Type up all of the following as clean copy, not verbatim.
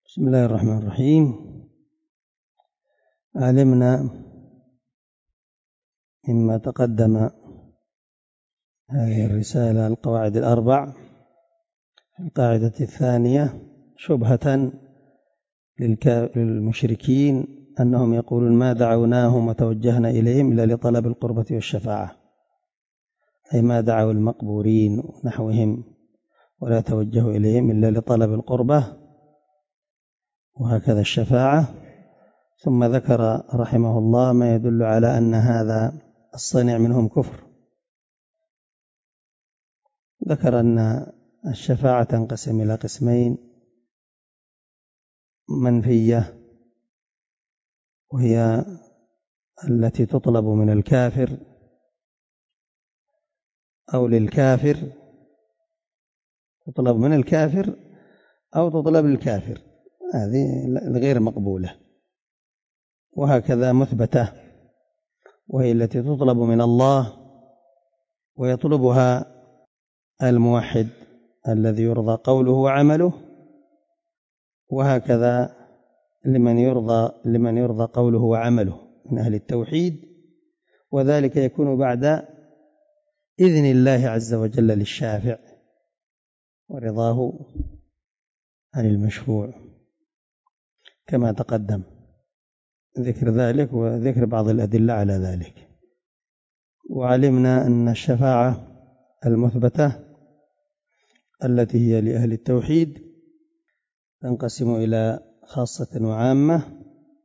بسم الله الرحمن الرحيم. علمنا مما تقدم هذه الرسالة القواعد الأربع. القاعدة الثانية شبهة للمشركين أنهم يقولون ما دعوناهم وتوجهنا إليهم إلا لطلب القربة والشفاعة، أي ما دعوا المقبورين ونحوهم ولا توجهوا إليهم إلا لطلب القربة وهكذا الشفاعة. ثم ذكر رحمه الله ما يدل على أن هذا الصنيع منهم كفر. ذكر أن الشفاعة تنقسم إلى قسمين: منفية وهي التي تطلب من الكافر أو للكافر، تطلب من الكافر أو تطلب للكافر، هذه غير مقبولة. وهكذا مثبتة وهي التي تطلب من الله ويطلبها الموحد الذي يرضى قوله وعمله، وهكذا لمن يرضى قوله وعمله من أهل التوحيد، وذلك يكون بعد إذن الله عز وجل للشافع ورضاه عن المشفوع كما تقدم ذكر ذلك وذكر بعض الأدلة على ذلك. وعلمنا أن الشفاعة المثبتة التي هي لأهل التوحيد تنقسم إلى خاصة وعامة،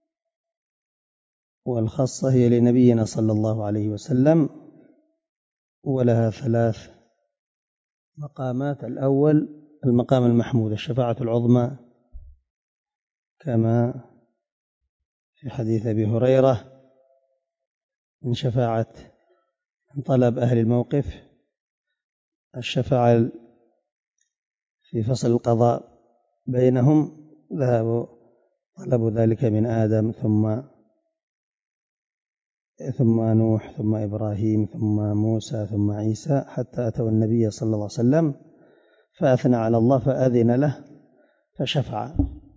والخاصة هي لنبينا صلى الله عليه وسلم، ولها 3 مقامات. الأول المقام المحمود، الشفاعة العظمى، كما في حديث أبي هريرة من شفاعة طلب أهل الموقف، الشفاعة في فصل القضاء بينهم، طلبوا ذلك من آدم ثم نوح ثم إبراهيم ثم موسى ثم عيسى حتى أتوا النبي صلى الله عليه وسلم فأثنى على الله فأذن له فشفع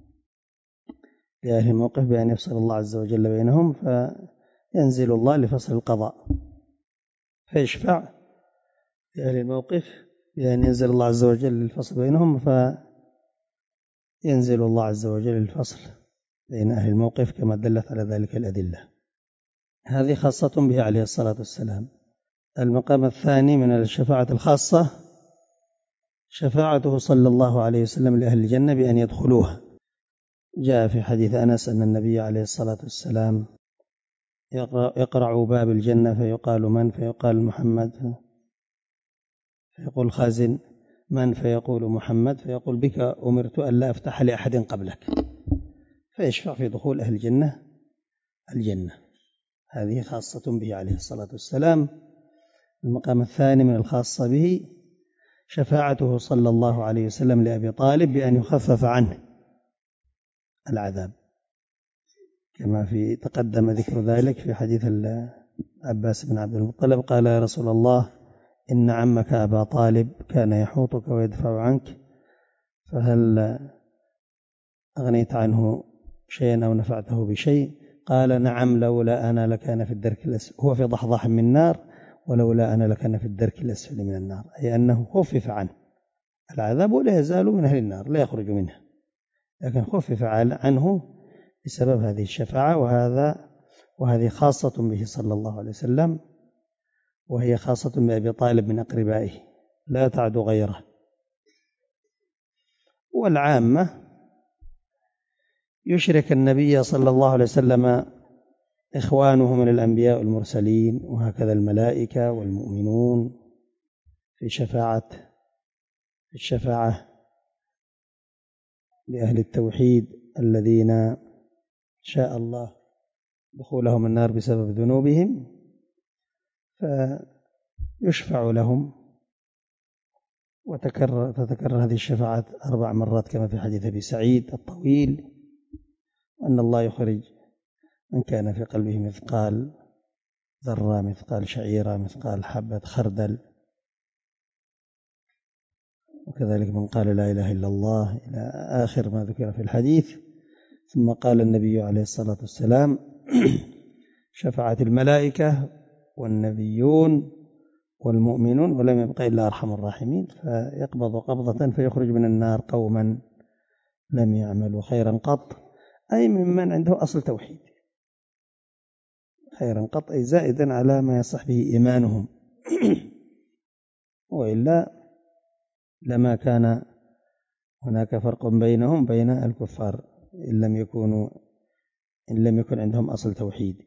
لأهل الموقف بأن يفصل الله عز وجل بينهم، فينزل الله لفصل القضاء فيشفع لأهل الموقف بأن ينزل الله عز وجل للفصل بينهم، فينزل الله عز وجل للفصل بين أهل الموقف كما دلت على ذلك الأدلة. هذه خاصة به عليه الصلاة والسلام. المقام الثاني من الشفاعة الخاصة شفاعته صلى الله عليه وسلم لأهل الجنة بأن يدخلوها. جاء في حديث أنس أن النبي عليه الصلاة والسلام يقرع باب الجنة فيقال من؟ فيقال محمد، فيقول خازن من؟ فيقول محمد، فيقول بك أمرت ألا أفتح لأحد قبلك، فيشفع في دخول أهل الجنة. هذه خاصة به عليه الصلاة والسلام. المقام الثاني من الخاصة به شفاعته صلى الله عليه وسلم لأبي طالب بأن يخفف عنه العذاب، كما في تقدم ذكر ذلك في حديث عباس بن عبد المطلب قال: يا رسول الله إن عمك أبا طالب كان يحوطك ويدفع عنك، فهل أغنيت عنه شيئا أو نفعته بشيء؟ قال: نعم، لولا أنا لكان في الدرك الأسفل، هو في ضحضاح من النار، ولولا أنا لكان في الدرك الأسفل من النار، أي أنه خفف عنه العذاب ولا يزال من أهل النار لا يخرج منها، لكن خفف عنه بسبب هذه الشفاعة. وهذه خاصة به صلى الله عليه وسلم، وهي خاصة بأبي طالب من أقربائه لا تعد غيره. والعامة يشرك النبي صلى الله عليه وسلم إخوانه من الأنبياء والمرسلين وهكذا الملائكة والمؤمنون في الشفاعة لأهل التوحيد الذين شاء الله دخولهم النار بسبب ذنوبهم، فيشفع لهم. وتتكرر هذه الشفاعات 4 مرات كما في حديث أبي سعيد الطويل، أن الله يخرج من كان في قلبه مثقال ذرة، مثقال شعيرة، مثقال حبة خردل وكذلك من قال لا إله إلا الله إلى آخر ما ذكر في الحديث. ثم قال النبي عليه الصلاة والسلام شفعت الملائكة والنبيون والمؤمنون ولم يبق إلا أرحم الراحمين، فيقبض قبضة فيخرج من النار قوما لم يعملوا خيرا قط، أي ممن عنده أصل توحيد، خيرا قط أي زائدا على ما يصح به إيمانهم وإلا لما كان هناك فرق بينهم بين الكفار إن لم يكن عندهم أصل توحيد.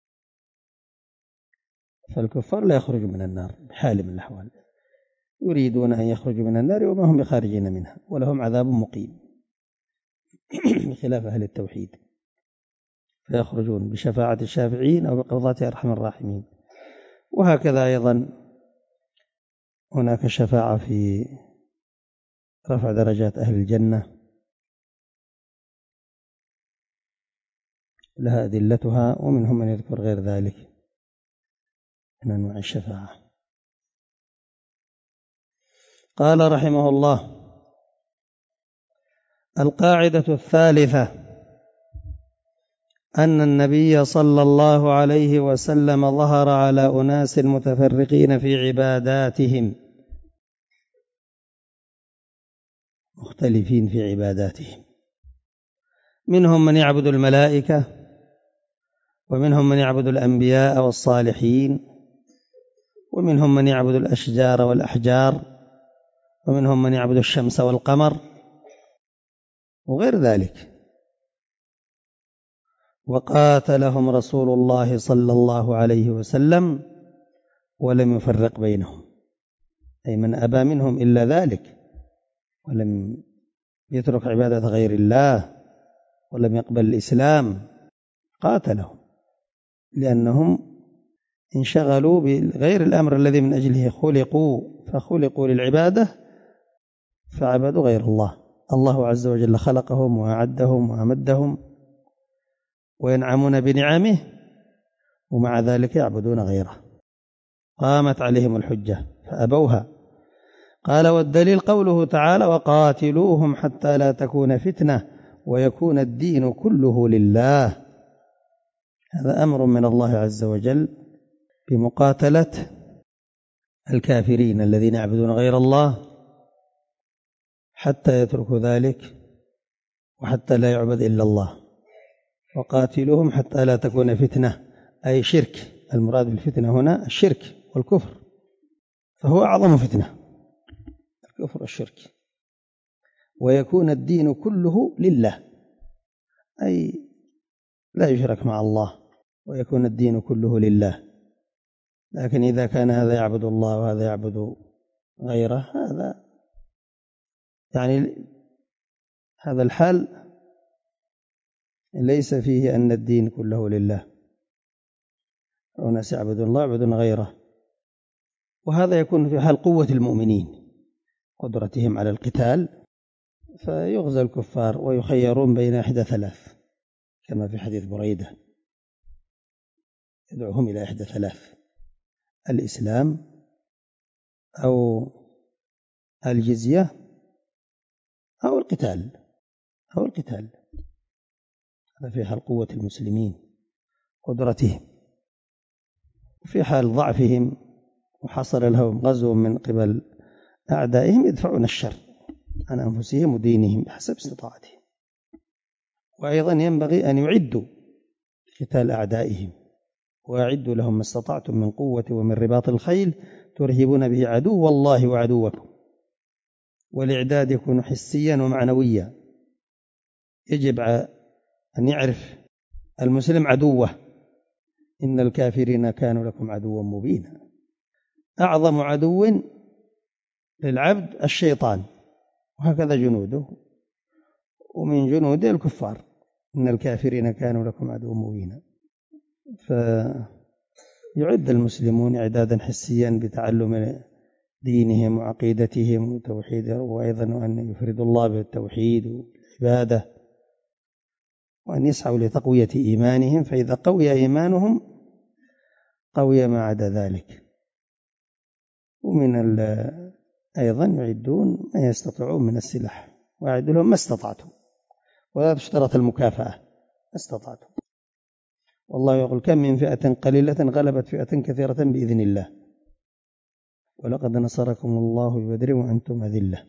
فالكفار لا يخرجوا من النار بحال من الأحوال، يريدون أن يخرجوا من النار وما هم بخارجين منها ولهم عذاب مقيم بخلاف أهل التوحيد، فيخرجون بشفاعة الشافعين أو بقبضات أرحم الراحمين. وهكذا أيضا هناك شفاعة في رفع درجات أهل الجنة، لها أدلتها، ومنهم من يذكر غير ذلك من أنواع الشفاعة. قال رحمه الله: القاعدة الثالثة أن النبي صلى الله عليه وسلم ظهر على أناس متفرقين في عباداتهم، مختلفين في عباداتهم، منهم من يعبد الملائكة، ومنهم من يعبد الأنبياء والصالحين، ومنهم من يعبد الأشجار والأحجار، ومنهم من يعبد الشمس والقمر وغير ذلك. وقاتلهم رسول الله صلى الله عليه وسلم ولم يفرق بينهم، أي من أبى منهم إلا ذلك ولم يترك عبادة غير الله ولم يقبل الإسلام قاتلهم، لأنهم انشغلوا بغير الأمر الذي من أجله خلقوا، فخلقوا للعبادة فعبدوا غير الله. الله عز وجل خلقهم وأعدهم وأمدهم وينعمون بنعمه، ومع ذلك يعبدون غيره، قامت عليهم الحجة فأبوها. قال: والدليل قوله تعالى: وقاتلوهم حتى لا تكون فتنة ويكون الدين كله لله. هذا أمر من الله عز وجل بمقاتلة الكافرين الذين يعبدون غير الله حتى يتركوا ذلك وحتى لا يعبد إلا الله. وقاتلوهم حتى لا تكون فتنة، أي شرك، المراد بالفتنة هنا الشرك والكفر، فهو أعظم فتنة الكفر والشرك. ويكون الدين كله لله، أي لا يشرك مع الله، ويكون الدين كله لله. لكن إذا كان هذا يعبد الله وهذا يعبد غيره، هذا الحال ليس فيه أن الدين كله لله، وناس يعبدون الله يعبدون غيره. وهذا يكون في حال قوة المؤمنين، قدرتهم على القتال، فيغزى الكفار ويخيرون بين إحدى ثلاث، كما في حديث بريدة: يدعوهم إلى إحدى ثلاث: الإسلام أو الجزية أو القتال هذا في حال قوة المسلمين، قدرتهم. وفي حال ضعفهم وحصل لهم غزو من قبل أعدائهم يدفعون الشر عن أنفسهم ودينهم بحسب استطاعتهم. وأيضا ينبغي أن يعدوا قتال أعدائهم، وأعدوا لهم ما استطعتم من قوة ومن رباط الخيل ترهبون به عدو الله وعدوكم. والإعداد يكون حسيا ومعنويا، يجب أن يعرف المسلم عدوه: إن الكافرين كانوا لكم عدوا مبينا. أعظم عدو للعبد الشيطان، وهكذا جنوده، ومن جنوده الكفار: إن الكافرين كانوا لكم عدوا مبينا. فيعد المسلمون إعدادا حسيا بتعلم دينهم وعقيدتهم وتوحيده، وأيضا أن يفردوا الله بالتوحيد والعبادة، وأن يسعوا لتقوية إيمانهم، فإذا قوي إيمانهم قوي ما عدا ذلك. ومن أيضا يعدون ما يستطيعون من السلاح، وأعدوا لهم ما استطعتم، ولا تشترط المكافأة، ما استطعتم. والله يقول كم من فئة قليلة غلبت فئة كثيرة بإذن الله، ولقد نصركم الله ببدر وأنتم أذلة.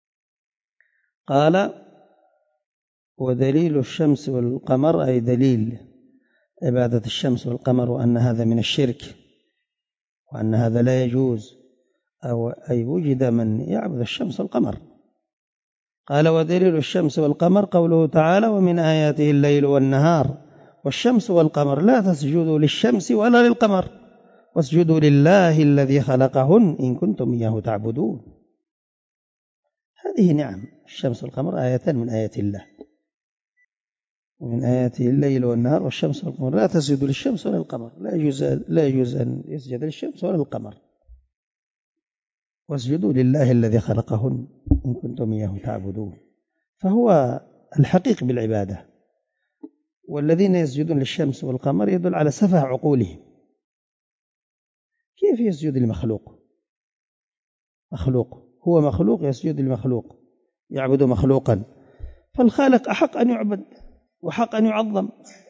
قال ودليل الشمس والقمر، أي دليل عبادة الشمس والقمر وأن هذا من الشرك وأن هذا لا يجوز، أي وجد من يعبد الشمس والقمر. قال ودليل الشمس والقمر قوله تعالى ومن آياته الليل والنهار والشمس والقمر لا تسجدوا للشمس ولا للقمر واسجدوا لله الذي خلقهن إن كنتم إياه تعبدون. هذه نعم، الشمس والقمر آيتان من آيات الله، ومن آياته الليل والنهار والشمس والقمر لا تسجدوا للشمس ولا للقمر، لا يجوز أن يسجد للشمس ولا للقمر، واسجدوا لله الذي خلقهن إن كنتم إياه تعبدون. فهو الحقيق بالعبادة، والذين يسجدون للشمس والقمر يدل على سفه عقولهم. كيف يسجد لمخلوق؟ هو مخلوق يسجد لمخلوق، يعبد مخلوقا، فالخالق أحق أن يعبد وحق أن يعظم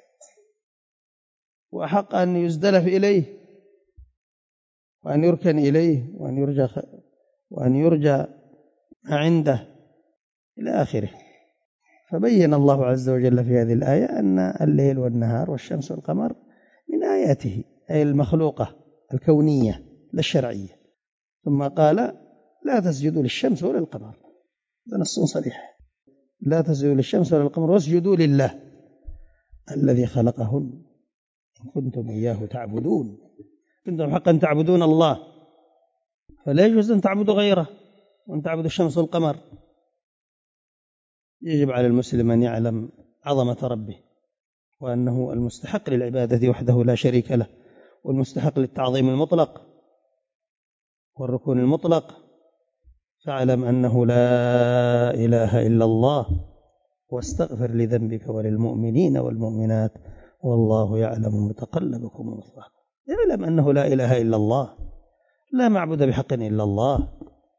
وحق أن يزدلف إليه وأن يركن إليه وأن يرجى عنده إلى آخره. فبين الله عز وجل في هذه الآية أن الليل والنهار والشمس والقمر من آياته، أي المخلوقة الكونية لا الشرعية. ثم قال لا تسجدوا للشمس ولا للقمر، هذا نص صريح، لا تسجدوا للشمس ولا للقمر واسجدوا لله الذي خلقهن إن كنتم إياه تعبدون. كنتم حقا تعبدون الله، فلا يجوز أن تعبدوا غيره وأن تعبدوا الشمس والقمر. يجب على المسلم أن يعلم عظمة ربه وأنه المستحق للعبادة وحده لا شريك له، والمستحق للتعظيم المطلق والركون المطلق. فاعلم أنه لا إله إلا الله، واستغفر لذنبك وللمؤمنين والمؤمنات والله يعلم متقلبكم ومثواكم. اعلم أنه لا إله إلا الله، لا معبود بحق إلا الله،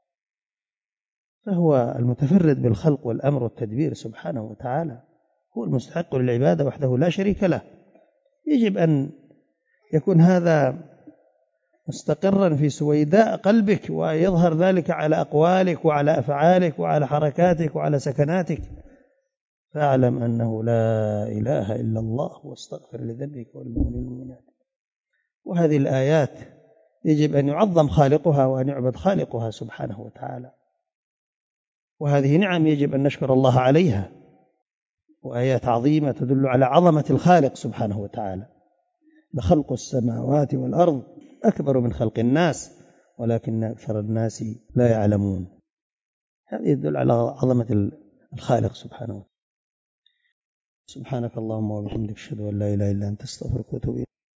فهو المتفرد بالخلق والأمر والتدبير سبحانه وتعالى، هو المستحق للعبادة وحده لا شريك له. يجب أن يكون هذا مستقرا في سويداء قلبك، ويظهر ذلك على أقوالك وعلى أفعالك وعلى حركاتك وعلى سكناتك. فاعلم أنه لا إله إلا الله واستغفر لذنبك والمؤمنين. وهذه الآيات يجب أن يعظم خالقها وأن يعبد خالقها سبحانه وتعالى، وهذه نعم يجب أن نشكر الله عليها، وآيات عظيمة تدل على عظمة الخالق سبحانه وتعالى. لخلق السماوات والأرض أكبر من خلق الناس ولكن أكثر الناس لا يعلمون. هذه يدل على عظمة الخالق سبحانه وتعالى. سبحانك اللهم وبحمدك أشهد أن لا إله إلا أنت أستغفرك وأتوب إليك.